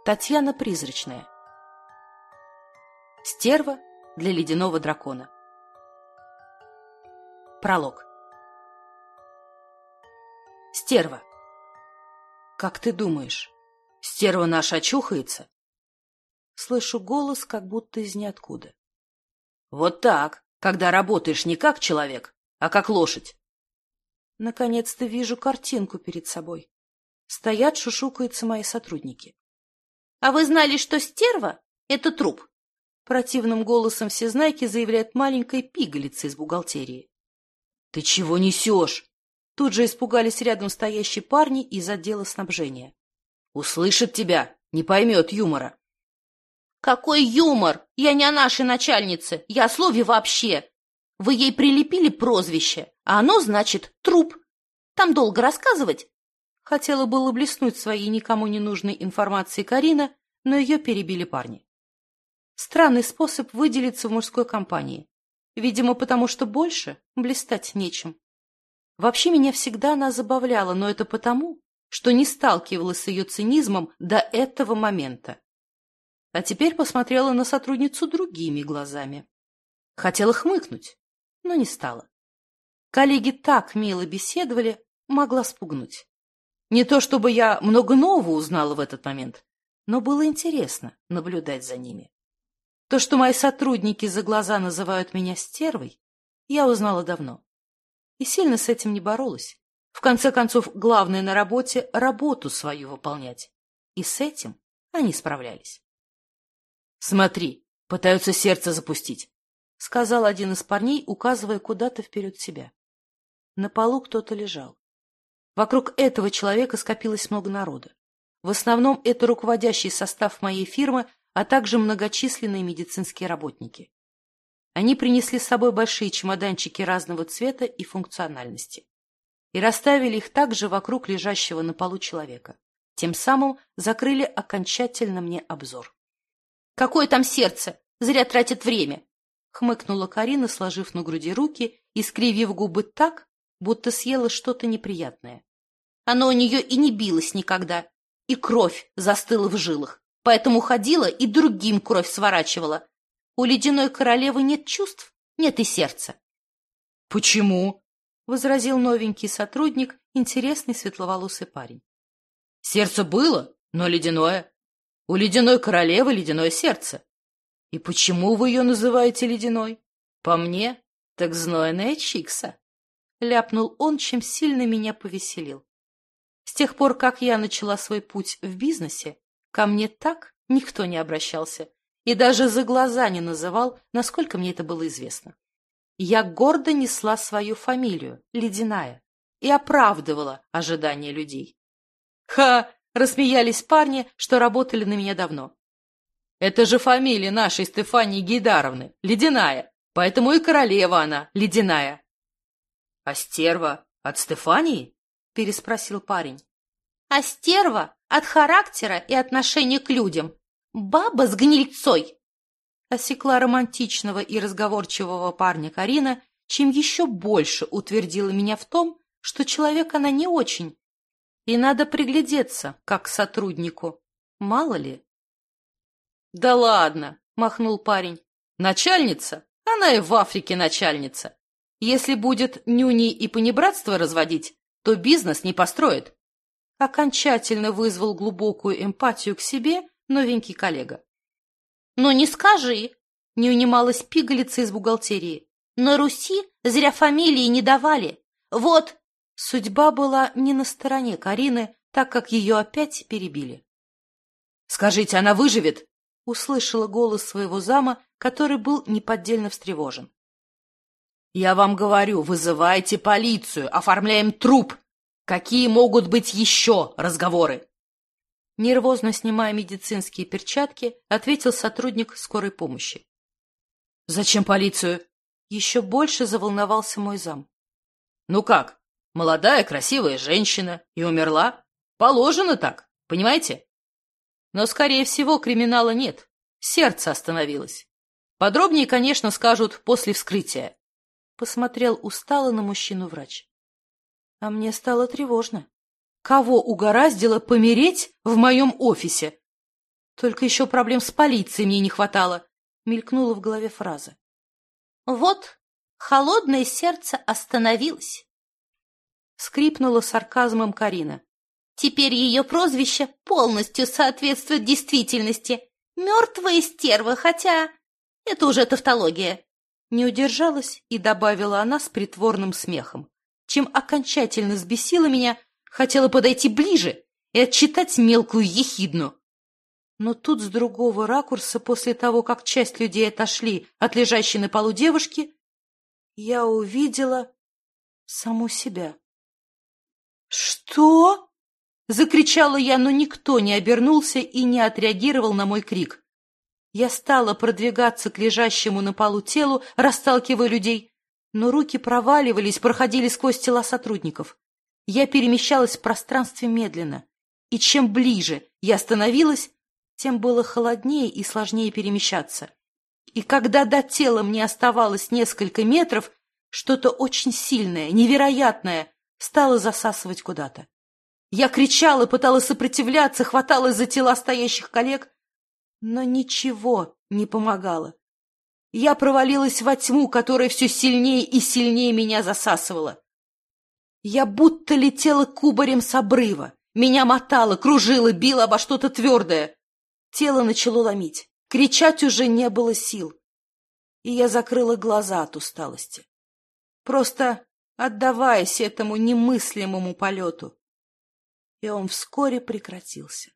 Татьяна Призрачная. Стерва для ледяного дракона. Пролог. Стерва. Как ты думаешь, стерва наша очухается? Слышу голос, как будто из ниоткуда. Вот так, когда работаешь не как человек, а как лошадь. Наконец-то вижу картинку перед собой. Стоят, шушукаются мои сотрудники. А вы знали, что стерва — это труп? Противным голосом всезнайки заявляет маленькая пигалица из бухгалтерии. Ты чего несешь? Тут же испугались рядом стоящие парни из отдела снабжения. Услышит тебя, не поймет юмора. Какой юмор? Я не о нашей начальнице, я о слове вообще. Вы ей прилепили прозвище, а оно значит труп. Там долго рассказывать? Хотела было блеснуть своей никому не нужной информацией Карина, но ее перебили парни. Странный способ выделиться в мужской компании. Видимо, потому что больше блистать нечем. Вообще меня всегда она забавляла, но это потому, что не сталкивалась с ее цинизмом до этого момента. А теперь посмотрела на сотрудницу другими глазами. Хотела хмыкнуть, но не стала. Коллеги так мило беседовали, могла спугнуть. Не то чтобы я много нового узнала в этот момент, но было интересно наблюдать за ними. То, что мои сотрудники за глаза называют меня стервой, я узнала давно. И сильно с этим не боролась. В конце концов, главное на работе — работу свою выполнять. И с этим они справлялись. «Смотри, пытаются сердце запустить», — сказал один из парней, указывая куда-то вперед себя. На полу кто-то лежал. Вокруг этого человека скопилось много народа. В основном это руководящий состав моей фирмы, а также многочисленные медицинские работники. Они принесли с собой большие чемоданчики разного цвета и функциональности и расставили их также вокруг лежащего на полу человека. Тем самым закрыли окончательно мне обзор. «Какое там сердце? Зря тратят время!» — хмыкнула Карина, сложив на груди руки и скривив губы так, будто съела что-то неприятное. Оно у нее и не билось никогда, и кровь застыла в жилах, поэтому ходила и другим кровь сворачивала. У ледяной королевы нет чувств, нет и сердца. — Почему? — возразил новенький сотрудник, интересный светловолосый парень. — Сердце было, но ледяное. У ледяной королевы ледяное сердце. И почему вы ее называете ледяной? По мне, так знойная чикса. Ляпнул он, чем сильно меня повеселил. С тех пор, как я начала свой путь в бизнесе, ко мне так никто не обращался и даже за глаза не называл, насколько мне это было известно. Я гордо несла свою фамилию, Ледяная, и оправдывала ожидания людей. «Ха!» — рассмеялись парни, что работали на меня давно. «Это же фамилия нашей Стефании Гейдаровны, Ледяная, поэтому и королева она, Ледяная». «А стерва от Стефании?» — переспросил парень. А стерва от характера и отношения к людям. Баба с гнильцой. Осекла романтичного и разговорчивого парня Карина, чем еще больше утвердила меня в том, что человек она не очень. И надо приглядеться, как к сотруднику. Мало ли. «Да ладно!» — махнул парень. «Начальница? Она и в Африке начальница. Если будет нюни и понебратство разводить, то бизнес не построит». Окончательно вызвал глубокую эмпатию к себе новенький коллега. «Но не скажи!» — не унималась пигалица из бухгалтерии. «На Руси зря фамилии не давали. Вот...» Судьба была не на стороне Карины, так как ее опять перебили. «Скажите, она выживет?» — услышала голос своего зама, который был неподдельно встревожен. «Я вам говорю, вызывайте полицию, оформляем труп. Какие могут быть еще разговоры?» Нервозно снимая медицинские перчатки, ответил сотрудник скорой помощи. «Зачем полицию?» Еще больше заволновался мой зам. «Ну как, молодая красивая женщина и умерла? Положено так, понимаете? Но, скорее всего, криминала нет. Сердце остановилось. Подробнее, конечно, скажут после вскрытия». Посмотрел устало на мужчину врач. А мне стало тревожно. Кого угораздило помереть в моем офисе? Только еще проблем с полицией мне не хватало, мелькнула в голове фраза. Вот, холодное сердце остановилось. Скрипнула сарказмом Карина. Теперь ее прозвище полностью соответствует действительности. Мертвая стерва, хотя это уже тавтология. Не удержалась и добавила она с притворным смехом, чем окончательно взбесила меня, хотела подойти ближе и отчитать мелкую ехидну. Но тут с другого ракурса, после того, как часть людей отошли от лежащей на полу девушки, я увидела саму себя. «Что?» — закричала я, но никто не обернулся и не отреагировал на мой крик. Я стала продвигаться к лежащему на полу телу, расталкивая людей, но руки проваливались, проходили сквозь тела сотрудников. Я перемещалась в пространстве медленно, и чем ближе я становилась, тем было холоднее и сложнее перемещаться. И когда до тела мне оставалось несколько метров, что-то очень сильное, невероятное стало засасывать куда-то. Я кричала, пыталась сопротивляться, хваталась за тела стоящих коллег, но ничего не помогало. Я провалилась во тьму, которая все сильнее и сильнее меня засасывала. Я будто летела кубарем с обрыва. Меня мотало, кружило, било обо что-то твердое. Тело начало ломить. Кричать уже не было сил. И я закрыла глаза от усталости, просто отдаваясь этому немыслимому полету. И он вскоре прекратился.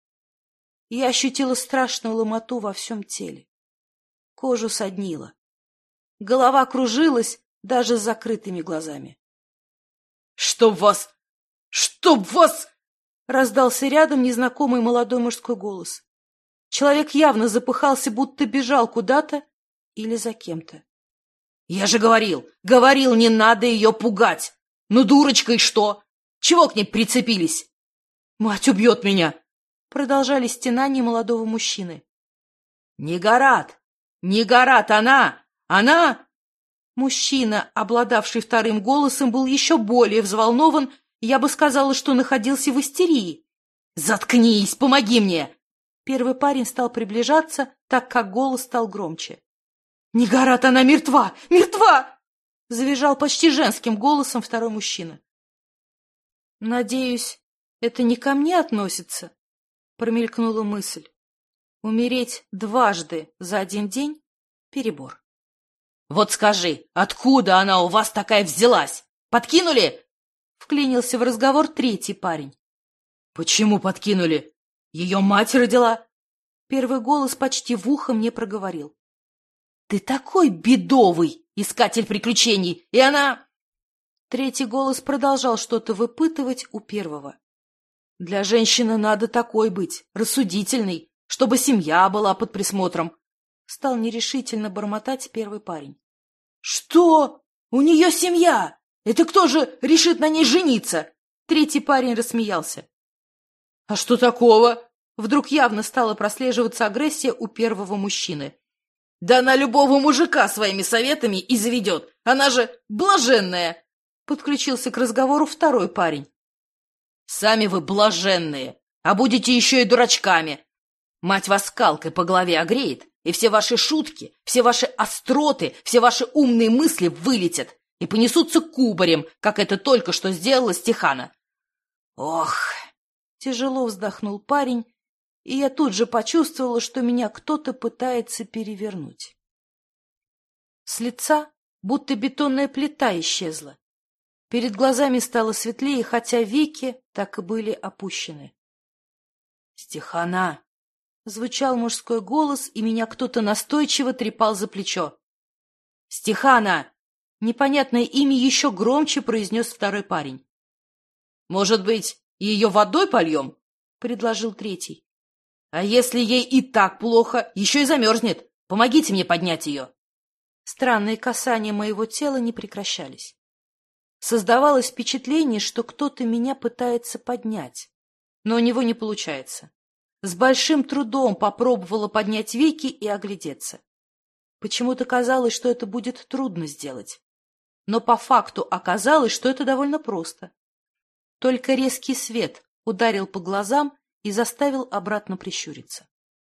Я ощутила страшную ломоту во всем теле. Кожу соднило. Голова кружилась даже с закрытыми глазами. «Чтоб вас! Чтоб вас!» — раздался рядом незнакомый молодой мужской голос. Человек явно запыхался, будто бежал куда-то или за кем-то. «Я же говорил, не надо ее пугать! Ну, дурочка, и что? Чего к ней прицепились? Мать убьет меня!» Продолжали стенания молодого мужчины. «Не горат! Не горат! Она!» Мужчина, обладавший вторым голосом, был еще более взволнован, я бы сказала, что находился в истерии. «Заткнись! Помоги мне!» Первый парень стал приближаться, так как голос стал громче. «Не горат! Она мертва! Мертва!» Завизжал почти женским голосом второй мужчина. «Надеюсь, это не ко мне относится?» Промелькнула мысль. Умереть дважды за один день — перебор. «Вот скажи, откуда она у вас такая взялась? Подкинули?» Вклинился в разговор третий парень. «Почему подкинули? Ее мать родила?» Первый голос почти в ухо мне проговорил. «Ты такой бедовый, искатель приключений, и она...» Третий голос продолжал что-то выпытывать у первого. «Для женщины надо такой быть, рассудительной, чтобы семья была под присмотром», — стал нерешительно бормотать первый парень. «Что? У нее семья? Это кто же решит на ней жениться?» Третий парень рассмеялся. «А что такого?» Вдруг явно стала прослеживаться агрессия у первого мужчины. «Да она любого мужика своими советами и заведет. Она же блаженная!» Подключился к разговору второй парень. «Сами вы блаженные, а будете еще и дурачками. Мать вас скалкой по голове огреет, и все ваши шутки, все ваши остроты, все ваши умные мысли вылетят и понесутся кубарем, как это только что сделала Стехана». «Ох!» — тяжело вздохнул парень, и я тут же почувствовала, что меня кто-то пытается перевернуть. С лица будто бетонная плита исчезла. Перед глазами стало светлее, хотя веки так и были опущены. «Стехана!» — звучал мужской голос, и меня кто-то настойчиво трепал за плечо. «Стехана!» — непонятное имя еще громче произнес второй парень. «Может быть, ее водой польем?» — предложил третий. «А если ей и так плохо, еще и замерзнет. Помогите мне поднять ее!» Странные касания моего тела не прекращались. Создавалось впечатление, что кто-то меня пытается поднять, но у него не получается. С большим трудом попробовала поднять веки и оглядеться. Почему-то казалось, что это будет трудно сделать. Но по факту оказалось, что это довольно просто. Только резкий свет ударил по глазам и заставил обратно прищуриться.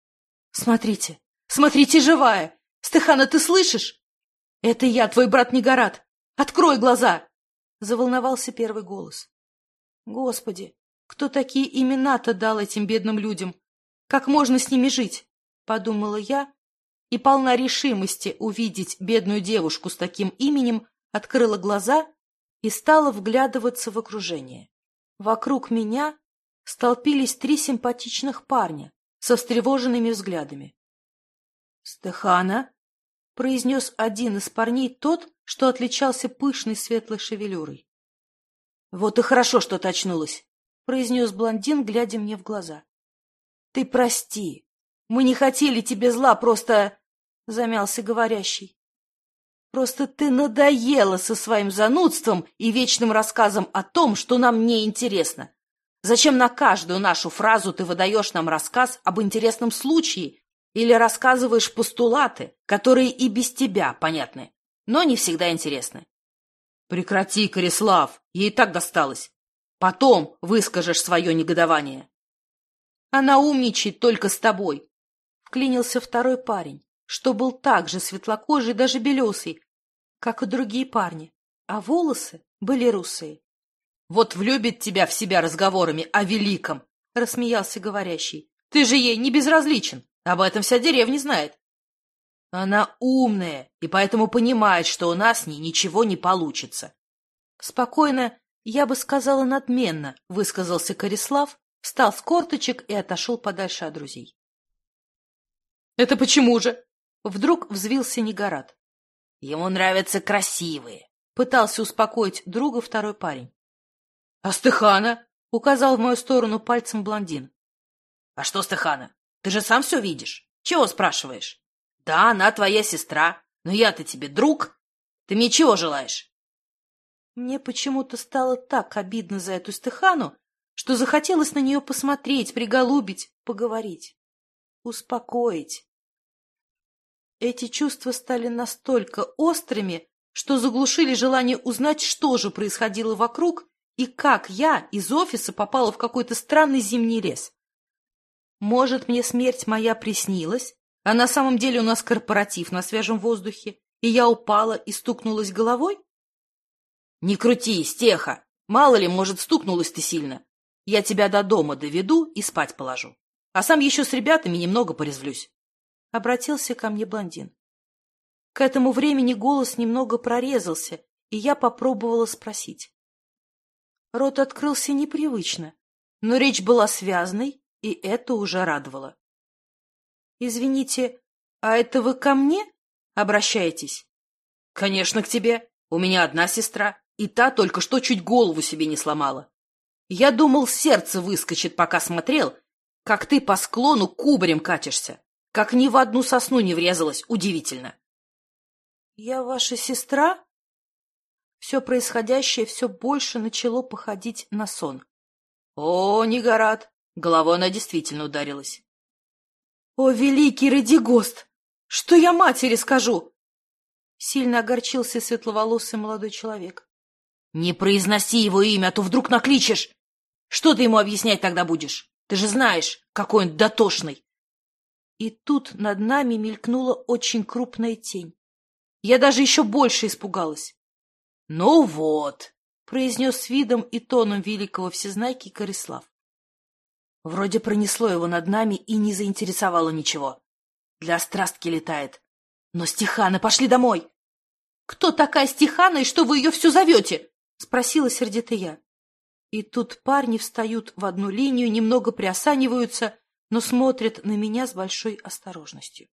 Смотрите, смотрите, живая! Стехана, ты слышишь? Это я, твой брат Негорат! Открой глаза!» Заволновался первый голос. Господи, кто такие имена-то дал этим бедным людям? Как можно с ними жить? Подумала я, и полна решимости увидеть бедную девушку с таким именем, открыла глаза и стала вглядываться в окружение. Вокруг меня столпились 3 симпатичных парня со встревоженными взглядами. «Стехана», — произнес один из парней, тот, что отличался пышной светлой шевелюрой. «Вот и хорошо, что ты очнулась», — произнес блондин, глядя мне в глаза. «Ты прости, мы не хотели тебе зла, просто...» — замялся говорящий. «Просто ты надоела со своим занудством и вечным рассказом о том, что нам не интересно. Зачем на каждую нашу фразу ты выдаешь нам рассказ об интересном случае или рассказываешь постулаты, которые и без тебя понятны, но не всегда интересны?» «Прекрати, Корислав, ей так досталось. Потом выскажешь свое негодование». «Она умничает только с тобой», — вклинился второй парень, что был также светлокожий, даже белесый, как и другие парни, а волосы были русые. «Вот влюбит тебя в себя разговорами о великом», — рассмеялся говорящий. «Ты же ей не безразличен, об этом вся деревня знает». «Она умная и поэтому понимает, что у нас с ней ничего не получится». Спокойно, я бы сказала надменно, высказался Корислав, встал с корточек и отошел подальше от друзей. «Это почему же?» Вдруг взвился Негорат. «Ему нравятся красивые», — пытался успокоить друга второй парень. «А Стехана?» — указал в мою сторону пальцем блондин. «А что Стехана? Ты же сам все видишь. Чего спрашиваешь? Да, она твоя сестра, но я-то тебе друг. Ты мне чего желаешь?» Мне почему-то стало так обидно за эту Стехану, что захотелось на нее посмотреть, приголубить, поговорить, успокоить. Эти чувства стали настолько острыми, что заглушили желание узнать, что же происходило вокруг и как я из офиса попала в какой-то странный зимний лес. Может, мне смерть моя приснилась, а на самом деле у нас корпоратив на свежем воздухе, и я упала и стукнулась головой? «Не крутись, Теха! Мало ли, может, стукнулась ты сильно. Я тебя до дома доведу и спать положу. А сам еще с ребятами немного порезвлюсь». Обратился ко мне блондин. К этому времени голос немного прорезался, и я попробовала спросить. Рот открылся непривычно, но речь была связной, и это уже радовало. «Извините, а это вы ко мне обращаетесь?» «Конечно, к тебе. У меня одна сестра, и та только что чуть голову себе не сломала. Я думал, сердце выскочит, пока смотрел, как ты по склону кубарем катишься, как ни в одну сосну не врезалась, удивительно». «Я ваша сестра?» Все происходящее все больше начало походить на сон. «О, Негорат!» Головой она действительно ударилась. «О, великий Радигост! Что я матери скажу?» Сильно огорчился светловолосый молодой человек. «Не произноси его имя, а то вдруг накличешь. Что ты ему объяснять тогда будешь? Ты же знаешь, какой он дотошный». И тут над нами мелькнула очень крупная тень. Я даже еще больше испугалась. «Ну вот», — произнес с видом и тоном великого всезнайки Корислав. Вроде пронесло его над нами и не заинтересовало ничего. Для страстки летает. Но Стехана, пошли домой! «Кто такая Стехана и что вы ее все зовете?» — спросила сердито я. И тут парни встают в одну линию, немного приосаниваются, но смотрят на меня с большой осторожностью.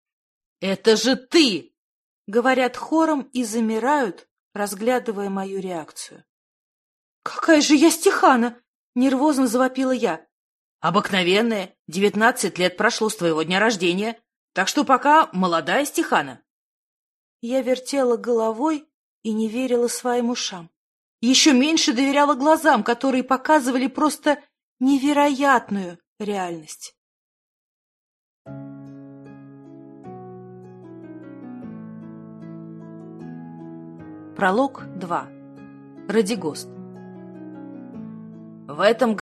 «Это же ты!» — говорят хором и замирают, разглядывая мою реакцию. «Какая же я Стехана!» — нервозно завопила я. «Обыкновенная, 19 лет прошло с твоего дня рождения, так что пока молодая Стехана». Я вертела головой и не верила своим ушам. Еще меньше доверяла глазам, которые показывали просто невероятную реальность. Пролог 2. Радигост. В этом